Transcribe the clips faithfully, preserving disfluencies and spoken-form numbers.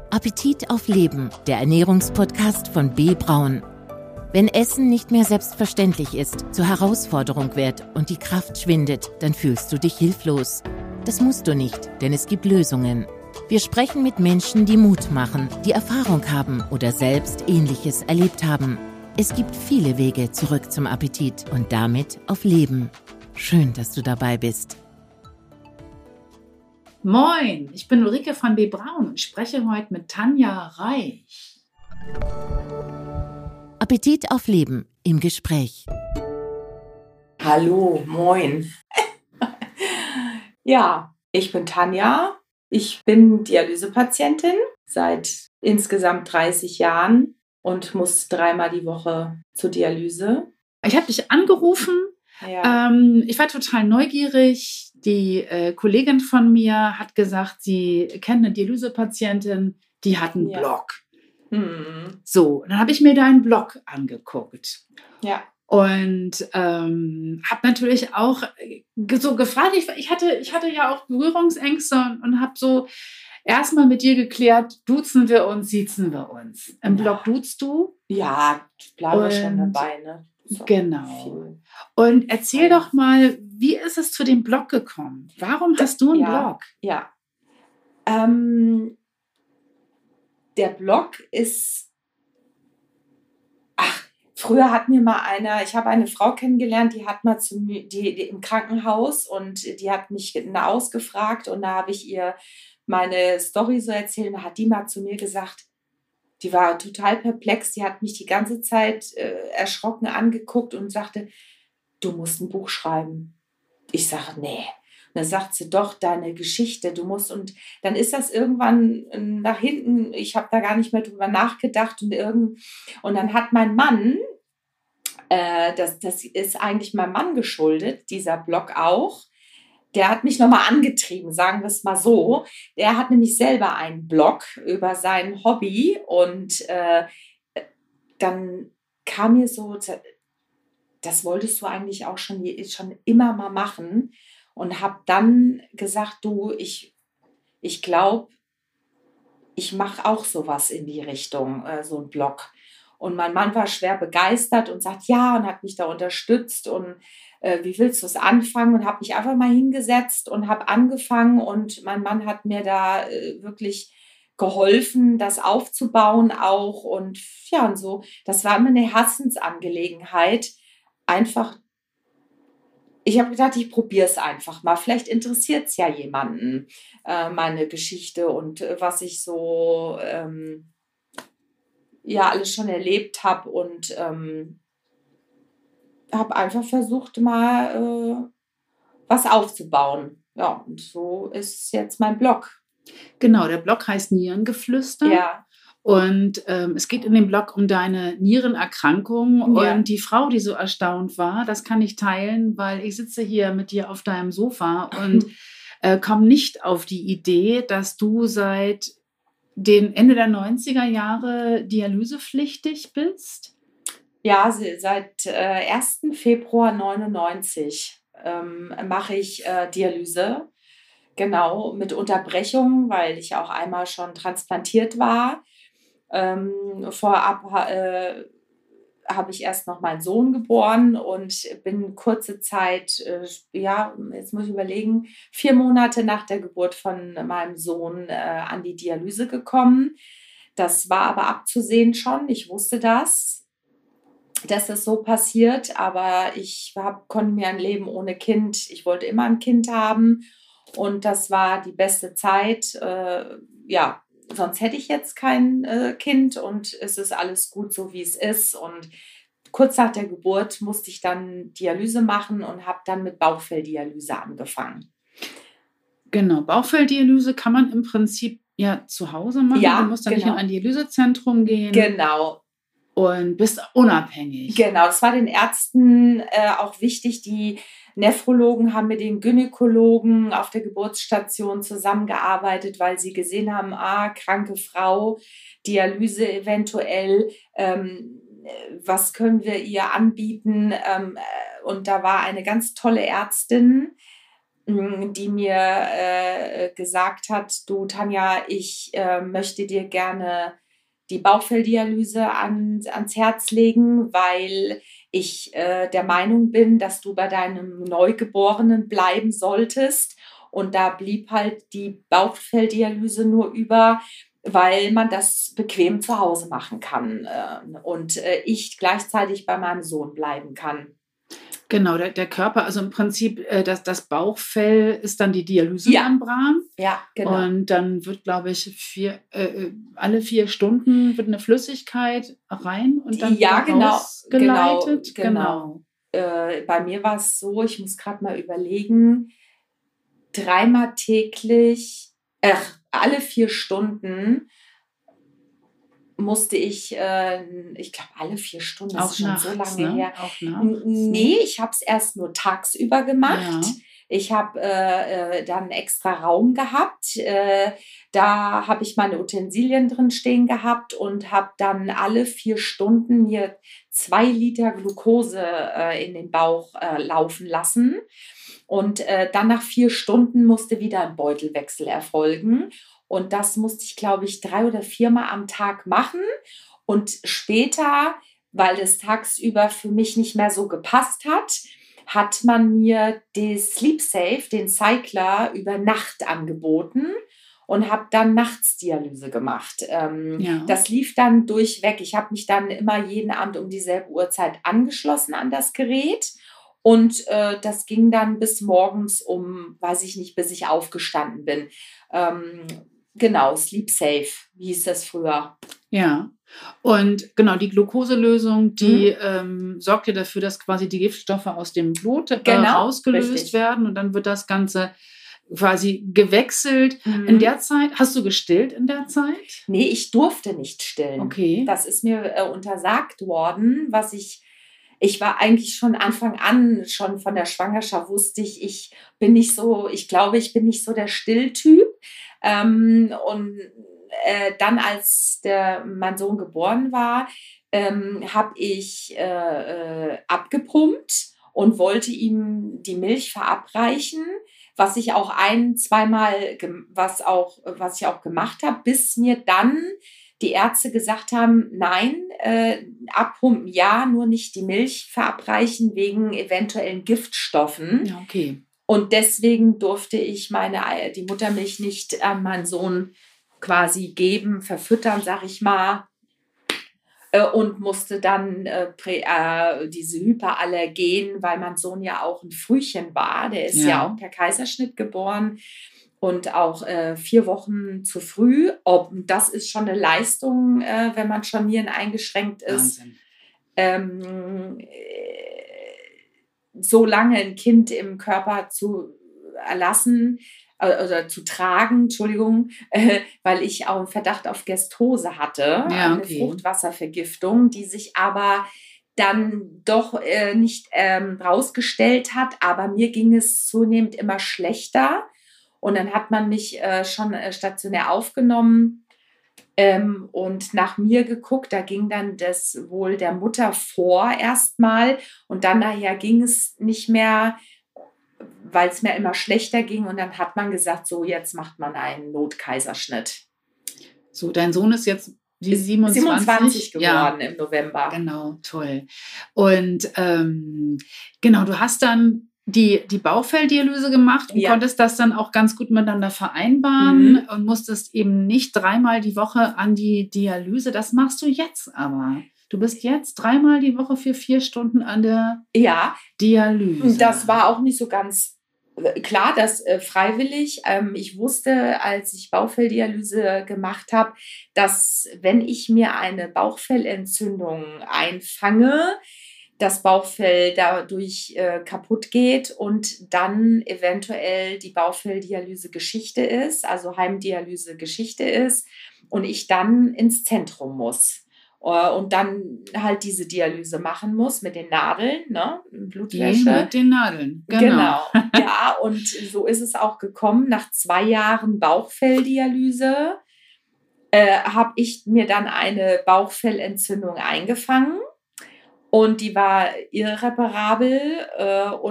Appetit auf Leben, der Ernährungspodcast von B. Braun. Wenn Essen nicht mehr selbstverständlich ist, zur Herausforderung wird und die Kraft schwindet, dann fühlst du dich hilflos. Das musst du nicht, denn es gibt Lösungen. Wir sprechen mit Menschen, die Mut machen, die Erfahrung haben oder selbst Ähnliches erlebt haben. Es gibt viele Wege zurück zum Appetit und damit auf Leben. Schön, dass du dabei bist. Moin, ich bin Ulrike von B. Braun und spreche heute mit Tanja Reich. Appetit auf Leben im Gespräch. Hallo, moin. Ja, ich bin Tanja. Ich bin Dialysepatientin seit insgesamt dreißig Jahren und muss dreimal die Woche zur Dialyse. Ich habe dich angerufen. Ja. Ähm, ich war total neugierig. Die äh, Kollegin von mir hat gesagt, sie kennt eine Dialysepatientin, die hat einen ja. Blog. Mhm. So, dann habe ich mir deinen Blog angeguckt. Ja. Und ähm, habe natürlich auch so gefragt, ich, ich, hatte, ich hatte ja auch Berührungsängste und, und habe so erstmal mit dir geklärt, duzen wir uns, siezen wir uns. Im ja. Blog duzt du? Ja, ich bleibe schon dabei, ne? So genau. Viel. Und erzähl ja. doch mal, wie ist es zu dem Blog gekommen? Warum hast du einen ja, Blog? Ja. Ähm, der Blog ist. Ach, früher hat mir mal einer, ich habe eine Frau kennengelernt, die hat mal zu mir, die, die im Krankenhaus und die hat mich ausgefragt und da habe ich ihr meine Story so erzählt und da hat die mal zu mir gesagt, die war total perplex, die hat mich die ganze Zeit äh, erschrocken angeguckt und sagte, du musst ein Buch schreiben. Ich sage, nee. Und dann sagt sie, doch, deine Geschichte, du musst, und dann ist das irgendwann nach hinten, ich habe da gar nicht mehr drüber nachgedacht und irgend, und dann hat mein Mann, äh, das, das ist eigentlich meinem Mann geschuldet, dieser Blog auch, der hat mich nochmal angetrieben, sagen wir es mal so. Der hat nämlich selber einen Blog über sein Hobby und äh, dann kam mir so, das wolltest du eigentlich auch schon, schon immer mal machen und habe dann gesagt, du, ich, ich glaube, ich mache auch sowas in die Richtung, äh, so ein Blog. Und mein Mann war schwer begeistert und sagt, ja, und hat mich da unterstützt und äh, wie willst du es anfangen? Und habe mich einfach mal hingesetzt und habe angefangen und mein Mann hat mir da äh, wirklich geholfen, das aufzubauen auch und ja, und so, das war immer eine Herzensangelegenheit, einfach, ich habe gedacht, ich probiere es einfach mal, vielleicht interessiert es ja jemanden, äh, meine Geschichte und äh, was ich so ähm, ja alles schon erlebt habe und ähm, habe einfach versucht, mal äh, was aufzubauen. Ja, und so ist jetzt mein Blog. Genau, der Blog heißt Nierengeflüster. Ja. Und ähm, es geht in dem Blog um deine Nierenerkrankung. Ja. Und die Frau, die so erstaunt war, das kann ich teilen, weil ich sitze hier mit dir auf deinem Sofa und äh, komme nicht auf die Idee, dass du seit dem Ende der neunziger Jahre dialysepflichtig bist. Ja, seit äh, ersten Februar neunundneunzig ähm, mache ich äh, Dialyse. Genau, mit Unterbrechung, weil ich auch einmal schon transplantiert war. Ähm, vorab äh, habe ich erst noch meinen Sohn geboren und bin kurze Zeit, äh, ja, jetzt muss ich überlegen, vier Monate nach der Geburt von meinem Sohn äh, an die Dialyse gekommen. Das war aber abzusehen schon, ich wusste das, dass es so passiert, aber ich hab, konnte mir ein Leben ohne Kind, ich wollte immer ein Kind haben und das war die beste Zeit, äh, ja, sonst hätte ich jetzt kein äh, Kind und es ist alles gut so, wie es ist und kurz nach der Geburt musste ich dann Dialyse machen und habe dann mit Bauchfelldialyse angefangen. Genau, Bauchfelldialyse kann man im Prinzip ja zu Hause machen, ja, du musst dann genau. nicht in ein Dialysezentrum gehen. Genau. Und bist unabhängig. Genau, das war den Ärzten äh, auch wichtig. Die Nephrologen haben mit den Gynäkologen auf der Geburtsstation zusammengearbeitet, weil sie gesehen haben, ah, kranke Frau, Dialyse eventuell, ähm, was können wir ihr anbieten? Ähm, und da war eine ganz tolle Ärztin, die mir äh, gesagt hat, du Tanja, ich äh, möchte dir gerne die Bauchfelldialyse an, ans Herz legen, weil ich äh, der Meinung bin, dass du bei deinem Neugeborenen bleiben solltest. Und da blieb halt die Bauchfelldialyse nur über, weil man das bequem zu Hause machen kann äh, und äh, ich gleichzeitig bei meinem Sohn bleiben kann. Genau, der, der Körper, also im Prinzip, äh, das, das Bauchfell ist dann die Dialysemembran. Ja, ja, genau. Und dann wird, glaube ich, vier, äh, alle vier Stunden wird eine Flüssigkeit rein und dann ja, genau, rausgeleitet. Genau, genau. Äh, bei mir war es so, ich muss gerade mal überlegen, dreimal täglich, äh, alle vier Stunden musste ich, äh, ich glaube, alle vier Stunden, das auch ist schon nachts, so lange ne? her. Auch nachts, nee, ich habe es erst nur tagsüber gemacht. Ja. Ich habe äh, dann einen extra Raum gehabt. Äh, da habe ich meine Utensilien drin stehen gehabt und habe dann alle vier Stunden mir zwei Liter Glucose äh, in den Bauch äh, laufen lassen. Und äh, dann nach vier Stunden musste wieder ein Beutelwechsel erfolgen. Und das musste ich, glaube ich, drei oder viermal am Tag machen. Und später, weil es tagsüber für mich nicht mehr so gepasst hat, hat man mir die Sleep Safe, den Cycler, über Nacht angeboten und habe dann nachts Dialyse gemacht. Ähm, Ja. Das lief dann durchweg. Ich habe mich dann immer jeden Abend um dieselbe Uhrzeit angeschlossen an das Gerät. Und äh, das ging dann bis morgens um, weiß ich nicht, bis ich aufgestanden bin. Ähm, genau, Sleep Safe hieß das früher. Ja, und genau, die Glukoselösung, die mhm. ähm, sorgt ja dafür, dass quasi die Giftstoffe aus dem Blut äh, genau, rausgelöst richtig. werden und dann wird das Ganze quasi gewechselt. Mhm. In der Zeit, hast du gestillt in der Zeit? Nee, ich durfte nicht stillen. Okay. Das ist mir äh, untersagt worden, was ich, ich war eigentlich schon Anfang an, schon von der Schwangerschaft wusste ich, ich bin nicht so, ich glaube, ich bin nicht so der Stilltyp. Ähm, und äh, dann, als der, mein Sohn geboren war, ähm, habe ich äh, äh, abgepumpt und wollte ihm die Milch verabreichen, was ich auch ein, zweimal, was auch, was ich auch gemacht habe, bis mir dann die Ärzte gesagt haben, nein, äh, abpumpen ja, nur nicht die Milch verabreichen wegen eventuellen Giftstoffen. Ja, okay. Und deswegen durfte ich meine die Muttermilch nicht an meinen Sohn quasi geben, verfüttern, sag ich mal. Und musste dann äh, prä, äh, diese Hyperallergen, weil mein Sohn ja auch ein Frühchen war, der ist ja, ja auch per Kaiserschnitt geboren und auch äh, vier Wochen zu früh. Ob, das ist schon eine Leistung, äh, wenn man schon Nieren eingeschränkt ist. Wahnsinn. Ähm, äh, so lange ein Kind im Körper zu erlassen, oder zu tragen, Entschuldigung, äh, weil ich auch einen Verdacht auf Gestose hatte, ja, eine okay. Fruchtwasservergiftung, die sich aber dann doch äh, nicht ähm, rausgestellt hat, aber mir ging es zunehmend immer schlechter und dann hat man mich äh, schon äh, stationär aufgenommen ähm, und nach mir geguckt, da ging dann das wohl der Mutter vor erstmal und dann nachher ging es nicht mehr, weil es mir immer schlechter ging und dann hat man gesagt, so jetzt macht man einen Notkaiserschnitt. So, dein Sohn ist jetzt die siebenundzwanzig, siebenundzwanzig geworden ja, im November. Genau, toll. Und ähm, genau, du hast dann die, die Bauchfelldialyse gemacht und ja. konntest das dann auch ganz gut miteinander vereinbaren mhm. und musstest eben nicht dreimal die Woche an die Dialyse. Das machst du jetzt aber. Du bist jetzt dreimal die Woche für vier Stunden an der ja, Dialyse. Das war auch nicht so ganz klar, das äh, freiwillig. Ähm, ich wusste, als ich Bauchfelldialyse gemacht habe, dass wenn ich mir eine Bauchfellentzündung einfange, das Bauchfell dadurch äh, kaputt geht und dann eventuell die Bauchfelldialyse Geschichte ist, also Heimdialyse Geschichte ist und ich dann ins Zentrum muss. Und dann halt diese Dialyse machen muss mit den Nadeln, ne? Blutwäsche. Die mit den Nadeln, genau. Genau. Ja, und so ist es auch gekommen. Nach zwei Jahren Bauchfelldialyse äh, habe ich mir dann eine Bauchfellentzündung eingefangen und die war irreparabel äh, und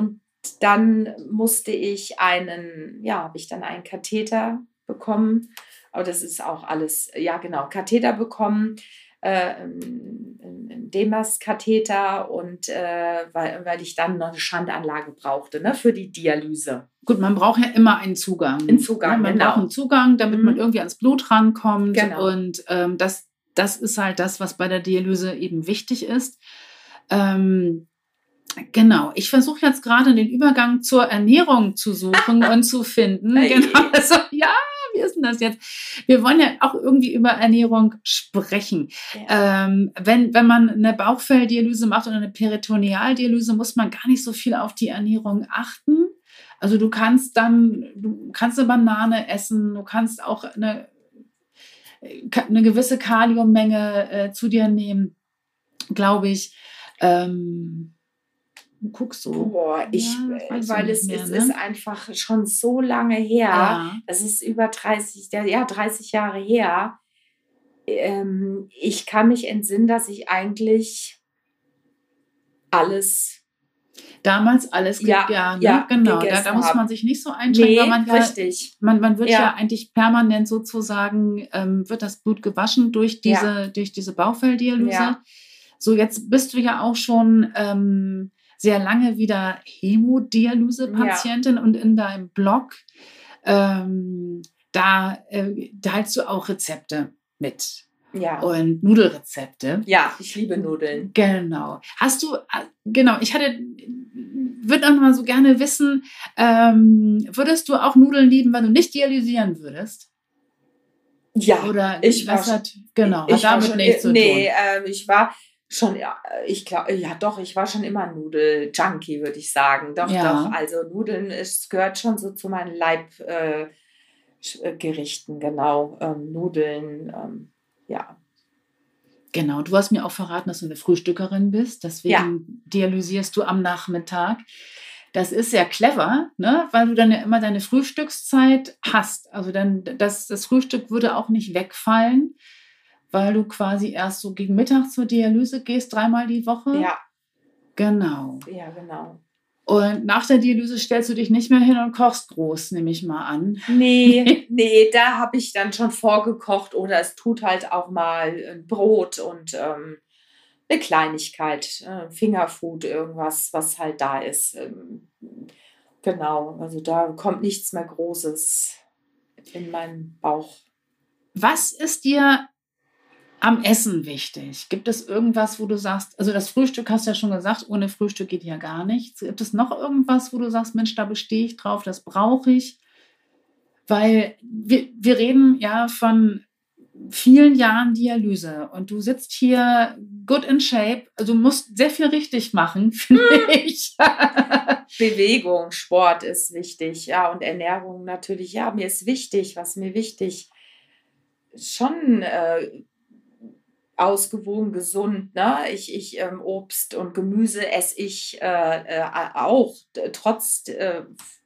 dann musste ich einen, ja, habe ich dann einen Katheter bekommen. Aber das ist auch alles, ja genau, Katheter bekommen, äh, ein Demas-Katheter und äh, weil, weil ich dann noch eine Schandanlage brauchte, ne, für die Dialyse. Gut, man braucht ja immer einen Zugang. Einen Zugang, ja, man genau. braucht einen Zugang, damit mhm. man irgendwie ans Blut rankommt. Genau. Und ähm, das, das ist halt das, was bei der Dialyse eben wichtig ist. Ähm, genau, ich versuche jetzt gerade den Übergang zur Ernährung zu suchen und zu finden. Hey. Genau, also ja, wie ist denn das jetzt? Wir wollen ja auch irgendwie über Ernährung sprechen. Ja. Ähm, wenn, wenn man eine Bauchfelldialyse macht oder eine Peritonealdialyse, muss man gar nicht so viel auf die Ernährung achten. Also du kannst dann, du kannst eine Banane essen, du kannst auch eine, eine gewisse Kaliummenge äh, zu dir nehmen, glaube ich. Ähm, du guckst so. Boah, ich, ja, weil es mehr, ist, ne? ist einfach schon so lange her. Ja. Das ist über dreißig, ja, dreißig Jahre her. Ähm, ich kann mich entsinnen, dass ich eigentlich alles damals alles ja, ja, ne? ja, genau. Da, da muss man sich nicht so einschränken, nee, weil man ja, richtig. Man, man wird ja. ja eigentlich permanent sozusagen, ähm, wird das Blut gewaschen durch diese, ja. durch diese Bauchfelldialyse. Ja. So, jetzt bist du ja auch schon ähm, sehr lange wieder Hämodialyse-Patientin ja. und in deinem Blog, ähm, da äh, teilst du auch Rezepte mit. Ja. Und Nudelrezepte. Ja, ich liebe Nudeln. Genau. Hast du, genau, ich hatte, würde auch mal so gerne wissen, ähm, würdest du auch Nudeln lieben, wenn du nicht dialysieren würdest? Ja, Oder ich was war, hat, genau, ich hat damit schon, nichts zu nee, tun. äh, ich war schon, ja, ich glaube, ja doch, ich war schon immer Nudel-Junkie, würde ich sagen. Doch, ja. doch, also Nudeln, es gehört schon so zu meinen Leibgerichten, äh, genau, ähm, Nudeln, ähm, ja. Genau, du hast mir auch verraten, dass du eine Frühstückerin bist, deswegen ja. dialysierst du am Nachmittag. Das ist sehr clever, ne? Weil du dann ja immer deine Frühstückszeit hast. Also dann das, das Frühstück würde auch nicht wegfallen, weil du quasi erst so gegen Mittag zur Dialyse gehst, dreimal die Woche. Ja. Genau. Ja, genau. Und nach der Dialyse stellst du dich nicht mehr hin und kochst groß, nehme ich mal an. Nee, nee, da habe ich dann schon vorgekocht oder es tut halt auch mal ein Brot und ähm, eine Kleinigkeit, äh, Fingerfood, irgendwas, was halt da ist. Ähm, genau, also da kommt nichts mehr Großes in meinen Bauch. Was ist dir am Essen wichtig? Gibt es irgendwas, wo du sagst, also das Frühstück hast du ja schon gesagt, ohne Frühstück geht ja gar nichts. Gibt es noch irgendwas, wo du sagst, Mensch, da bestehe ich drauf, das brauche ich? Weil wir, wir reden ja von vielen Jahren Dialyse und du sitzt hier good in shape, also du musst sehr viel richtig machen, finde ich. Bewegung, Sport ist wichtig, ja, und Ernährung natürlich, ja, mir ist wichtig, was mir wichtig schon äh, ausgewogen, gesund, ne? Ich, ich ähm, Obst und Gemüse esse ich äh, äh, auch, trotz äh,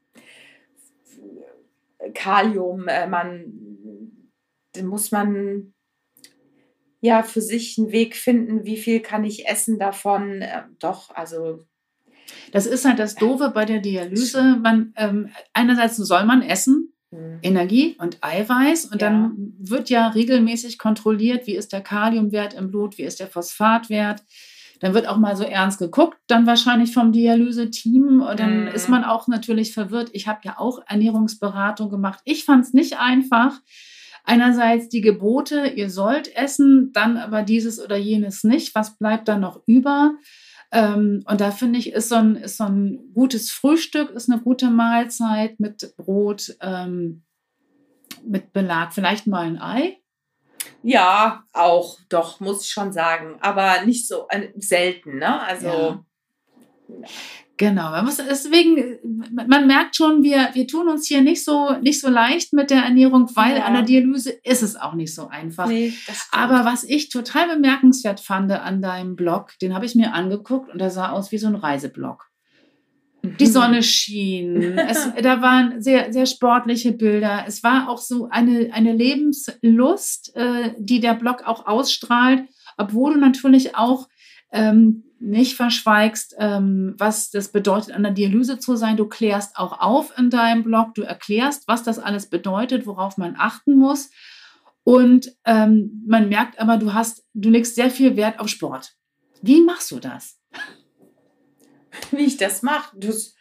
Kalium, äh, man muss man ja für sich einen Weg finden, wie viel kann ich essen davon, äh, doch, also das ist halt das Doofe bei der Dialyse, man, ähm, einerseits soll man essen, Energie und Eiweiß und ja. dann wird ja regelmäßig kontrolliert, wie ist der Kaliumwert im Blut, wie ist der Phosphatwert. Dann wird auch mal so ernst geguckt, dann wahrscheinlich vom Dialyse-Team und dann mm. ist man auch natürlich verwirrt. Ich habe ja auch Ernährungsberatung gemacht. Ich fand es nicht einfach. Einerseits die Gebote, ihr sollt essen, dann aber dieses oder jenes nicht. Was bleibt dann noch über? Ähm, und da finde ich, ist so, ein, ist so ein gutes Frühstück, ist eine gute Mahlzeit mit Brot, ähm, mit Belag, vielleicht mal ein Ei. Ja, auch, doch, muss ich schon sagen. Aber nicht so äh, selten, ne? Also. Ja. Genau, man muss, deswegen, man merkt schon, wir, wir tun uns hier nicht so, nicht so leicht mit der Ernährung, weil ja. an der Dialyse ist es auch nicht so einfach. Nee, das stimmt. Aber was ich total bemerkenswert fand an deinem Blog, den habe ich mir angeguckt und der sah aus wie so ein Reiseblog. Mhm. Die Sonne schien, es, da waren sehr, sehr sportliche Bilder. Es war auch so eine, eine Lebenslust, äh, die der Blog auch ausstrahlt, obwohl du natürlich auch ähm, nicht verschweigst, ähm, was das bedeutet, an der Dialyse zu sein. Du klärst auch auf in deinem Blog, du erklärst, was das alles bedeutet, worauf man achten muss. Und ähm, man merkt aber, du hast, du legst sehr viel Wert auf Sport. Wie machst du das? Wie ich das mache? Das,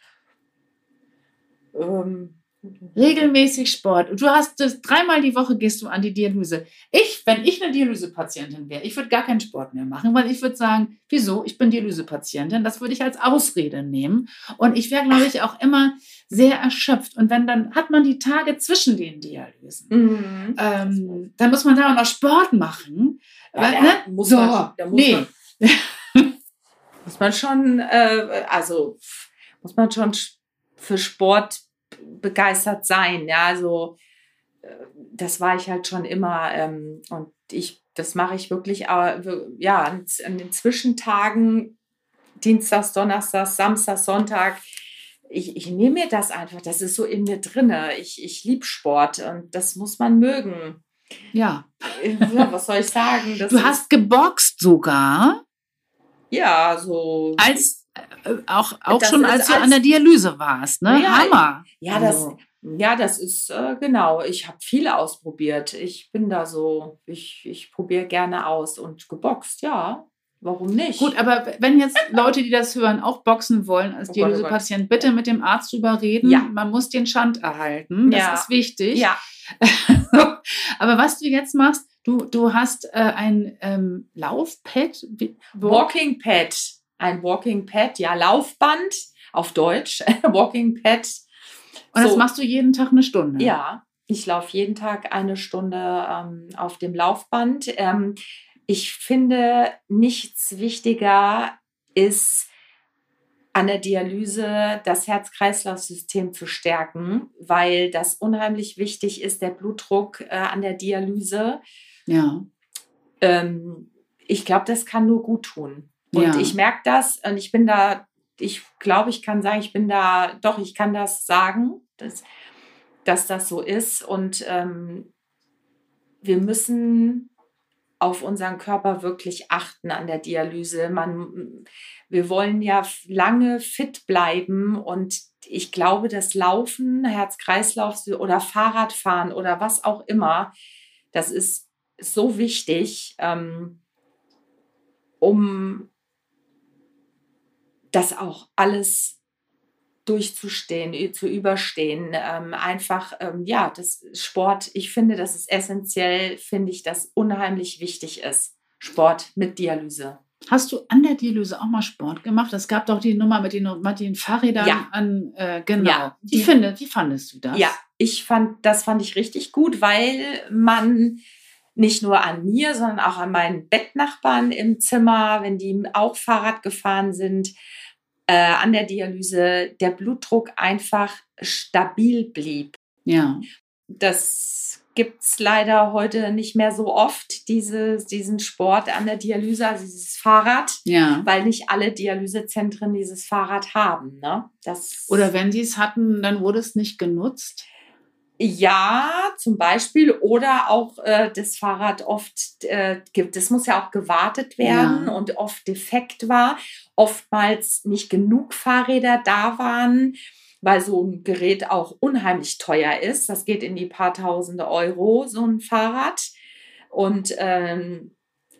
ähm, Regelmäßig Sport. Du hast das dreimal die Woche gehst du an die Dialyse. Ich, wenn ich eine Dialysepatientin wäre, ich würde gar keinen Sport mehr machen, weil ich würde sagen, wieso? Ich bin Dialysepatientin. Das würde ich als Ausrede nehmen. Und ich wäre, glaube ich, auch immer sehr erschöpft. Und wenn dann hat man die Tage zwischen den Dialysen, mhm. ähm, dann muss man da auch noch Sport machen. Ja, weil, da ne? muss so, man, da muss nee. man, muss man schon, äh, also muss man schon für Sport begeistert sein. Ja, also äh, das war ich halt schon immer. Ähm, und ich, das mache ich wirklich, äh, ja, an, an den Zwischentagen, Dienstags, Donnerstags, Samstags, Sonntag. Ich, ich nehme mir das einfach. Das ist so in mir drinne. Ich, ich liebe Sport und das muss man mögen. Ja. Ja, was soll ich sagen? Das du ist, hast geboxt sogar. Ja, so. Als äh, auch, auch Das schon, ist als du als- an der Dialyse warst, ne? Ja, Hammer. Ja, das, Also, ja, das ist äh, genau. Ich habe viele ausprobiert. Ich bin da so, ich, ich probiere gerne aus und geboxt, ja. Warum nicht? gut, aber wenn jetzt Leute, die das hören, auch boxen wollen als Oh Gott, oh Dialysepatient, bitte mit dem Arzt drüber reden. Ja. Man muss den Schand erhalten. Das Ja. ist wichtig. Ja, Aber was du jetzt machst, du, du hast äh, ein ähm, Laufpad. Wie- wo- Walking Pad. Ein Walking Pad, ja, Laufband auf Deutsch. Walking Pad. Und das So. machst du jeden Tag eine Stunde. Ja, ich laufe jeden Tag eine Stunde ähm, auf dem Laufband. Ähm, ich finde, nichts wichtiger ist, an der Dialyse das Herz-Kreislauf-System zu stärken, weil das unheimlich wichtig ist, der Blutdruck äh, an der Dialyse. Ja. Ähm, ich glaube, das kann nur gut tun. Und Ja. ich merke das und ich bin da, ich glaube, ich kann sagen, ich bin da, doch, ich kann das sagen, dass, dass das so ist. Und ähm, wir müssen auf unseren Körper wirklich achten an der Dialyse. Man, wir wollen ja lange fit bleiben und ich glaube, das Laufen, Herz-Kreislauf oder Fahrradfahren oder was auch immer, das ist so wichtig, ähm, um das auch alles durchzustehen, zu überstehen. Ähm, einfach, ähm, ja, das Sport, ich finde, das ist essentiell, finde ich, dass unheimlich wichtig ist. Sport mit Dialyse. Hast du an der Dialyse auch mal Sport gemacht? Es gab doch die Nummer mit den, mit den Fahrrädern Ja. an, äh, genau. Ja, Wie, die- finde, wie fandest du das? Ja, ich fand, das fand ich richtig gut, weil man nicht nur an mir, sondern auch an meinen Bettnachbarn im Zimmer, wenn die auch Fahrrad gefahren sind, äh, an der Dialyse, der Blutdruck einfach stabil blieb. Ja. Das gibt es leider heute nicht mehr so oft, diese, diesen Sport an der Dialyse, also dieses Fahrrad, Ja. weil nicht alle Dialysezentren dieses Fahrrad haben. Ne? Das Oder wenn die es hatten, dann wurde es nicht genutzt. Ja, zum Beispiel. Oder auch äh, das Fahrrad oft, äh, gibt, das muss ja auch gewartet werden Ja. und oft defekt war. Oftmals nicht genug Fahrräder da waren, weil so ein Gerät auch unheimlich teuer ist. Das geht in die paar tausende Euro, so ein Fahrrad. Und ähm,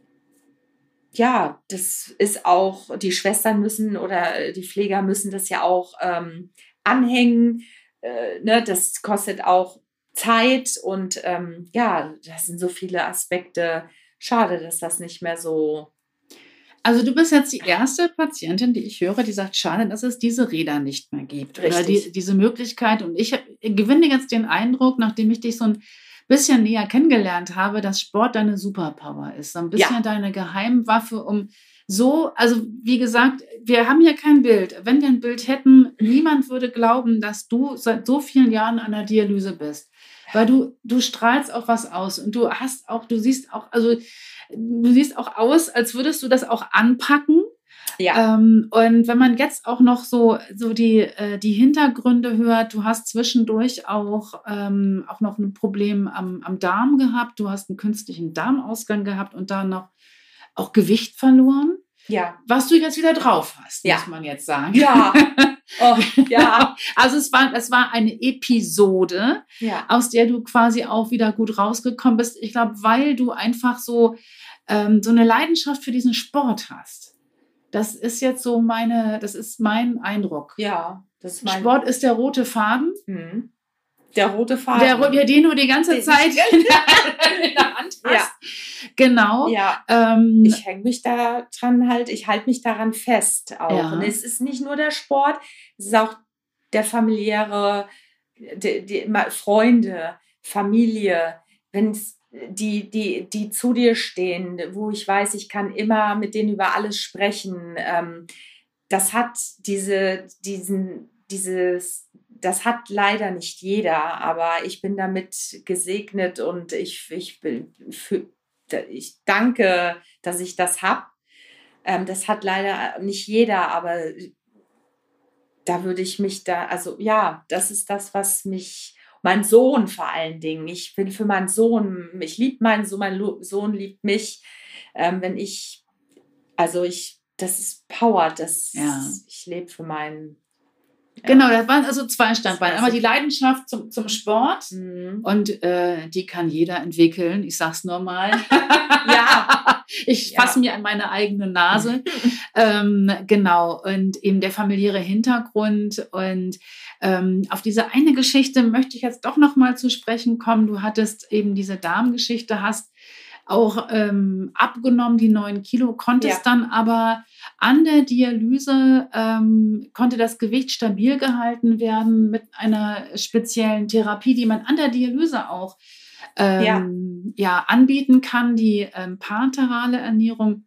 ja, das ist auch, die Schwestern müssen oder die Pfleger müssen das ja auch ähm, anhängen. Äh, ne, das kostet auch Zeit und ähm, ja, das sind so viele Aspekte. Schade, dass das nicht mehr so. Also du bist jetzt die erste Patientin, die ich höre, die sagt, schade, dass es diese Räder nicht mehr gibt. Oder Richtig. die, diese Möglichkeit. Und ich hab, gewinne jetzt den Eindruck, nachdem ich dich so ein bisschen näher kennengelernt habe, dass Sport deine Superpower ist. So ein bisschen Ja. deine Geheimwaffe, um so, also wie gesagt, wir haben hier kein Bild. Wenn wir ein Bild hätten, niemand würde glauben, dass du seit so vielen Jahren an der Dialyse bist. Weil du, du strahlst auch was aus und du hast auch, du siehst auch, also du siehst auch aus, als würdest du das auch anpacken. Ja, Ähm, und wenn man jetzt auch noch so, so die, äh, die Hintergründe hört, du hast zwischendurch auch, ähm, auch noch ein Problem am, am Darm gehabt, du hast einen künstlichen Darmausgang gehabt und dann noch auch Gewicht verloren. Ja. Was du jetzt wieder drauf hast, ja. muss man jetzt sagen. Ja. Oh, ja. Also es war, es war eine Episode, ja. aus der du quasi auch wieder gut rausgekommen bist. Ich glaube, weil du einfach so, ähm, so eine Leidenschaft für diesen Sport hast. Das ist jetzt so meine, das ist mein Eindruck. Ja. Das ist mein Sport ist der rote Faden. Mhm. Der rote Faden. Der, der den du die ganze den Zeit in der, in der Hand hast. Ja. Genau. Ja. Ähm, ich hänge mich da dran halt, ich halte mich daran fest auch. Ja. Und es ist nicht nur der Sport, es ist auch der familiäre, die, die, Freunde, Familie, wenn's die, die, die zu dir stehen, wo ich weiß, ich kann immer mit denen über alles sprechen. Ähm, das hat diese, diesen, dieses, das hat leider nicht jeder, aber ich bin damit gesegnet und ich, ich, für, ich danke, dass ich das habe. Ähm, das hat leider nicht jeder, aber da würde ich mich da, also ja, das ist das, was mich, mein Sohn vor allen Dingen, ich bin für meinen Sohn, ich liebe meinen Sohn, mein Sohn liebt mich, ähm, wenn ich, also ich, das ist Power, das, ja. ich lebe für meinen. Ja. Genau, das waren also zwei Standbeine. Einmal die Leidenschaft zum, zum Sport mhm. und äh, die kann jeder entwickeln. Ich sag's nur mal. ja. Ich fasse ja. mir an meine eigene Nase. ähm, genau. Und eben der familiäre Hintergrund. Und ähm, auf diese eine Geschichte möchte ich jetzt doch noch mal zu sprechen kommen. Du hattest eben diese Darmgeschichte, hast auch ähm, abgenommen, die neun Kilo, konntest ja. dann aber an der Dialyse, ähm, konnte das Gewicht stabil gehalten werden mit einer speziellen Therapie, die man an der Dialyse auch ähm, ja. ja, anbieten kann, die ähm, parenterale Ernährung.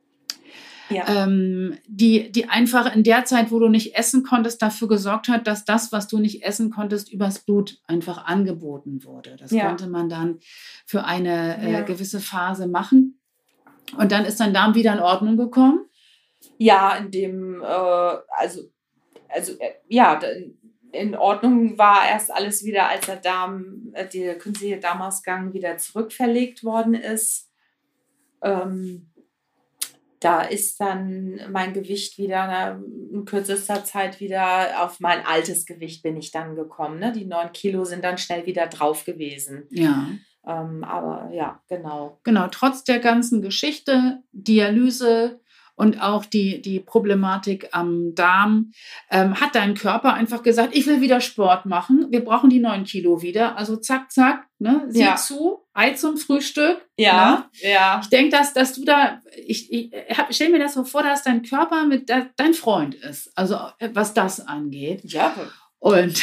Ja. Ähm, die, die einfach in der Zeit, wo du nicht essen konntest, dafür gesorgt hat, dass das, was du nicht essen konntest, übers Blut einfach angeboten wurde. Das ja. konnte man dann für eine äh, ja. gewisse Phase machen. Und dann ist dein Darm wieder in Ordnung gekommen? Ja, in dem, äh, also, also äh, ja, in Ordnung war erst alles wieder, als der Darm, äh, der künstliche Darmausgang wieder zurückverlegt worden ist. Ähm, Da ist dann mein Gewicht wieder in kürzester Zeit wieder auf mein altes Gewicht bin ich dann gekommen. Ne? Die neun Kilo sind dann schnell wieder drauf gewesen. Ja. Ähm, aber ja, genau. Genau, trotz der ganzen Geschichte, Dialyse und auch die, die Problematik am Darm, ähm, hat dein Körper einfach gesagt, ich will wieder Sport machen, wir brauchen die neun Kilo wieder. Also zack, zack, ne? Sieh ja. zu, Ei zum Frühstück. Ja, ne? ja. Ich denke, dass, dass du da, ich, ich stelle mir das so vor, dass dein Körper mit de, dein Freund ist, also was das angeht. Ja. Und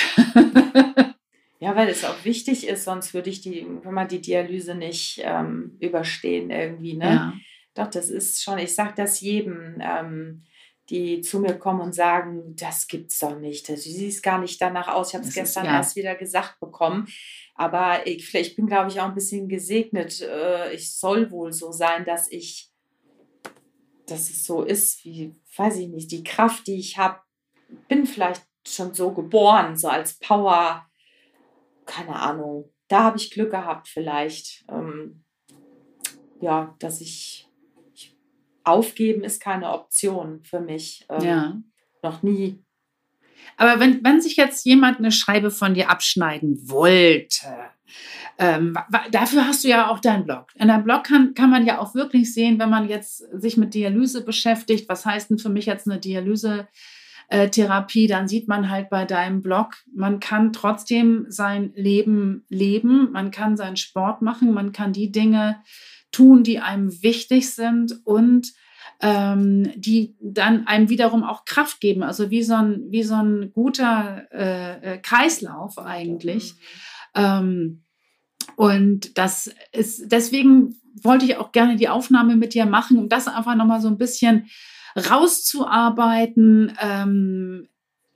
ja, weil es auch wichtig ist, sonst würde ich die, wenn man die Dialyse nicht ähm, überstehen irgendwie, ne? Ja. Doch, das ist schon, ich sage das jedem, ähm, die zu mir kommen und sagen, das gibt's doch nicht, du siehst gar nicht danach aus. Ich habe es gestern ist, ja. erst wieder gesagt bekommen, aber ich, ich bin, glaube ich, auch ein bisschen gesegnet. Äh, ich soll wohl so sein, dass ich, dass es so ist, wie, weiß ich nicht, die Kraft, die ich habe, bin vielleicht schon so geboren, so als Power, keine Ahnung, da habe ich Glück gehabt vielleicht, ähm, ja, dass ich Aufgeben ist keine Option für mich. Ähm, ja. Noch nie. Aber wenn, wenn sich jetzt jemand eine Scheibe von dir abschneiden wollte, ähm, dafür hast du ja auch deinen Blog. In deinem Blog kann, kann man ja auch wirklich sehen, wenn man jetzt sich mit Dialyse beschäftigt, was heißt denn für mich jetzt eine Dialyse-Therapie, dann sieht man halt bei deinem Blog, man kann trotzdem sein Leben leben, man kann seinen Sport machen, man kann die Dinge tun, die einem wichtig sind und ähm, die dann einem wiederum auch Kraft geben. Also wie so ein, wie so ein guter äh, Kreislauf eigentlich. Mhm. Ähm, und das ist, deswegen wollte ich auch gerne die Aufnahme mit dir machen, um das einfach nochmal so ein bisschen rauszuarbeiten. Ähm,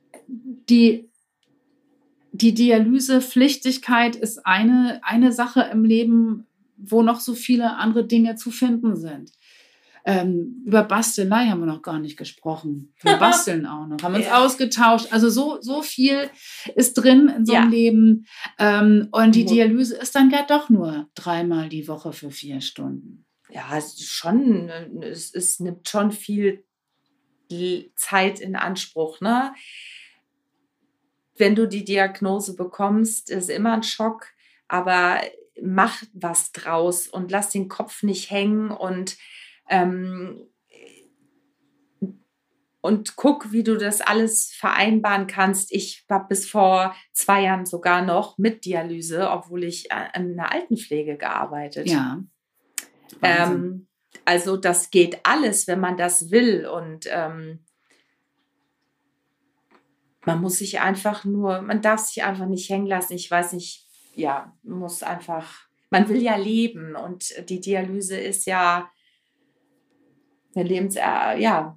die Die Dialysepflichtigkeit ist eine, eine Sache im Leben, wo noch so viele andere Dinge zu finden sind. Ähm, über Bastelei haben wir noch gar nicht gesprochen. Wir basteln auch noch, haben uns ja. ausgetauscht. Also so, so viel ist drin in so einem ja. Leben. Ähm, und die Dialyse ist dann ja doch nur dreimal die Woche für vier Stunden. ja, es ist schon, es, es nimmt schon viel Zeit in Anspruch, ne? Wenn du die Diagnose bekommst, ist immer ein Schock, aber mach was draus und lass den Kopf nicht hängen und ähm, und guck, wie du das alles vereinbaren kannst. Ich habe bis vor zwei Jahren sogar noch mit Dialyse, obwohl ich in einer Altenpflege gearbeitet. Ja. Ähm, also das geht alles, wenn man das will. Und ähm, man muss sich einfach nur, man darf sich einfach nicht hängen lassen. Ich weiß nicht, ja, muss einfach, man will ja leben. Und die Dialyse ist ja eine Lebens, äh, ja,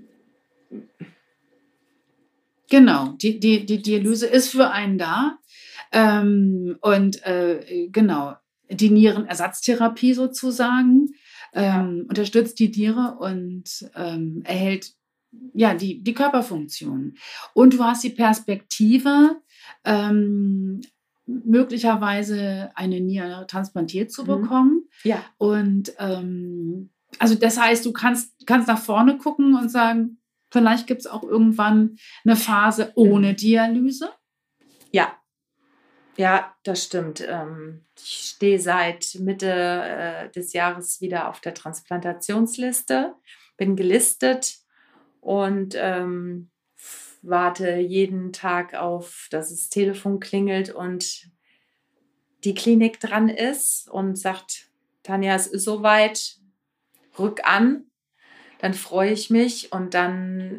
Genau, die, die, die Dialyse ist für einen da. Ähm, und äh, genau, die Nierenersatztherapie sozusagen ähm, unterstützt die Niere und ähm, erhält ja, die, die Körperfunktion. Und du hast die Perspektive, ähm, möglicherweise eine Niere transplantiert zu bekommen. Mhm. Ja. Und ähm, also das heißt, du kannst, kannst nach vorne gucken und sagen, vielleicht gibt es auch irgendwann eine Phase ohne Dialyse. Ja, ja, das stimmt. Ich stehe seit Mitte des Jahres wieder auf der Transplantationsliste, bin gelistet und ähm, warte jeden Tag auf, dass das Telefon klingelt und die Klinik dran ist und sagt, Tanja, es ist soweit, rück an. Dann freue ich mich und dann...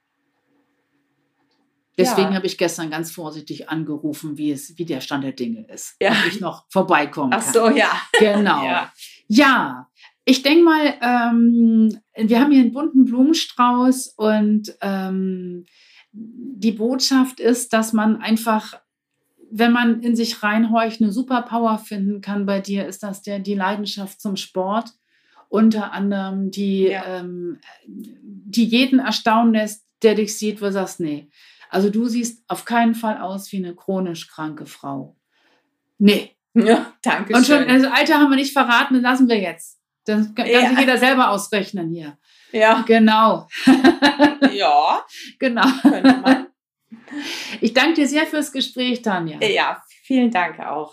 Deswegen ja. habe ich gestern ganz vorsichtig angerufen, wie, es, wie der Stand der Dinge ist. Ja. Ob ich noch vorbeikommen kann. Ach so, ja. Genau. Ja, ja. Ich denke mal, ähm, wir haben hier einen bunten Blumenstrauß und ähm, die Botschaft ist, dass man einfach, wenn man in sich reinhorcht, eine Superpower finden kann. Bei dir ist das der, die Leidenschaft zum Sport. Unter anderem, die, ja. ähm, die jeden erstaunen lässt, der dich sieht, wo du sagst, nee. Also du siehst auf keinen Fall aus wie eine chronisch kranke Frau. Nee. Ja, danke schön. Und schon, das Alter haben wir nicht verraten, das lassen wir jetzt. Das kann ja. sich jeder selber ausrechnen hier. Ja. Genau. Ja. Genau. Könnte man. Ich danke dir sehr fürs Gespräch, Tanja. Ja, vielen Dank auch.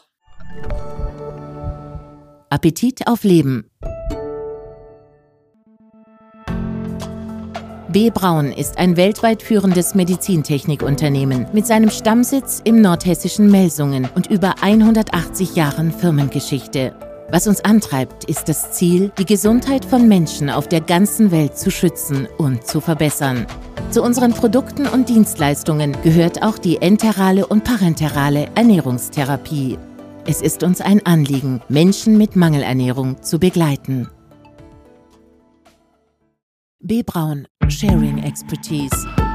Appetit auf Leben. B. Braun ist ein weltweit führendes Medizintechnikunternehmen mit seinem Stammsitz im nordhessischen Melsungen und über hundertachtzig Jahren Firmengeschichte. Was uns antreibt, ist das Ziel, die Gesundheit von Menschen auf der ganzen Welt zu schützen und zu verbessern. Zu unseren Produkten und Dienstleistungen gehört auch die enterale und parenterale Ernährungstherapie. Es ist uns ein Anliegen, Menschen mit Mangelernährung zu begleiten. B. Braun. Sharing Expertise.